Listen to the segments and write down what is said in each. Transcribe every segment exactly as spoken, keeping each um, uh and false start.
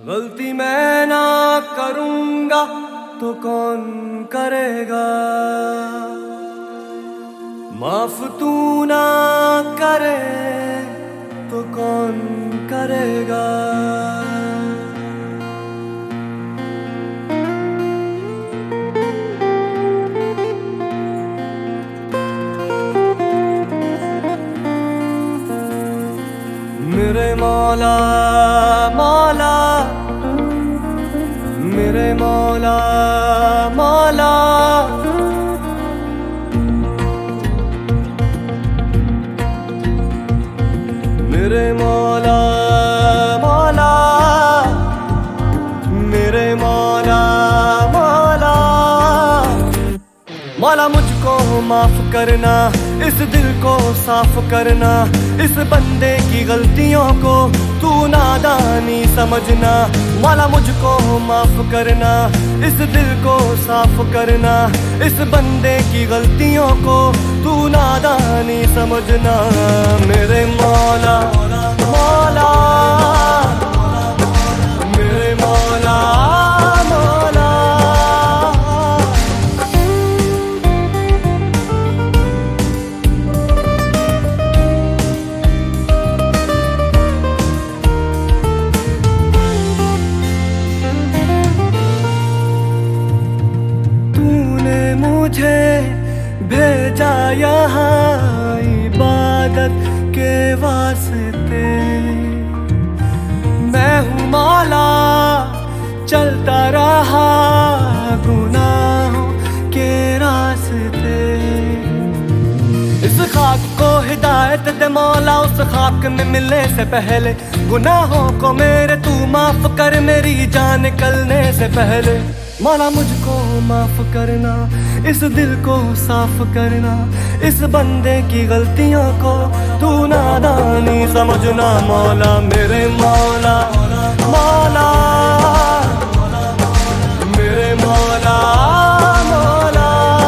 गलती मैं ना करूंगा तो कौन करेगा, माफ तू ना करे तो कौन करेगा। मेरे मौला मौला मेरे मौला मौला मेरे मौला मौला मेरे मौला मौला मौला मुझको माफ करना, इस दिल को साफ करना, इस बंदे की गलतियों को तू नादानी समझना। मौला मुझको माफ करना, इस दिल को साफ करना, इस बंदे की गलतियों को तू नादानी समझना। मेरे मौला मौला मेरे मौला मौला मुझे भेजा यहाँ इबादत के वास्ते। मैं हूँ मौला चलता रहा गुनाहों के रास्ते। इस खाक को हिदायत दे मौला, उस खाक में मिलने से पहले गुनाहों को मेरे तू माफ कर, मेरी जान निकलने से पहले। मौला मुझको माफ करना, इस दिल को साफ करना, इस बंदे की गलतियों को तू नादानी समझना। मौला मेरे मौला मौला मेरे मौला मौला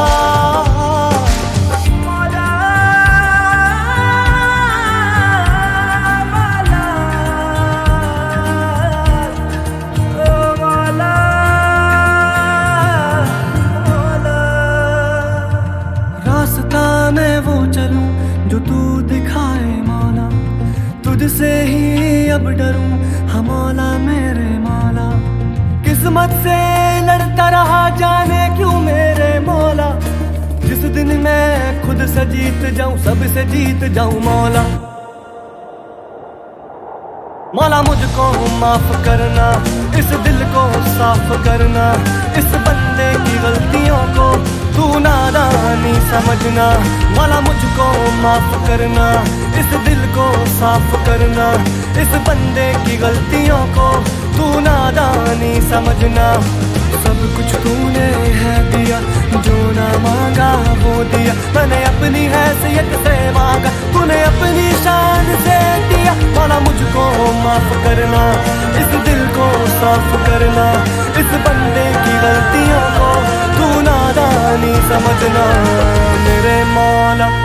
मैं वो चलूं जो तू दिखाए मौला, तुझसे ही अब डरूं हाँ मौला मेरे मौला। किस्मत से लड़ता रहा जाने क्यों मेरे मौला, जिस दिन मैं खुद से जीत जाऊं सबसे जीत जाऊं मौला। मौला मुझको माफ करना, इस दिल को साफ करना, इस बंदे की गलतियों को तू नादानी समझना। मौला मुझको माफ करना, इस दिल को साफ करना, इस बंदे की गलतियों को तू नादानी समझना। सब कुछ तूने है दिया, जो ना मांगा वो दिया, मैंने अपनी हैसियत से मांगा, तूने अपनी शान से दिया। मौला मुझको माफ करना, इस दिल को साफ करना, इस बंदे की गलतियों को तू नादानी समझना। मेरे मौला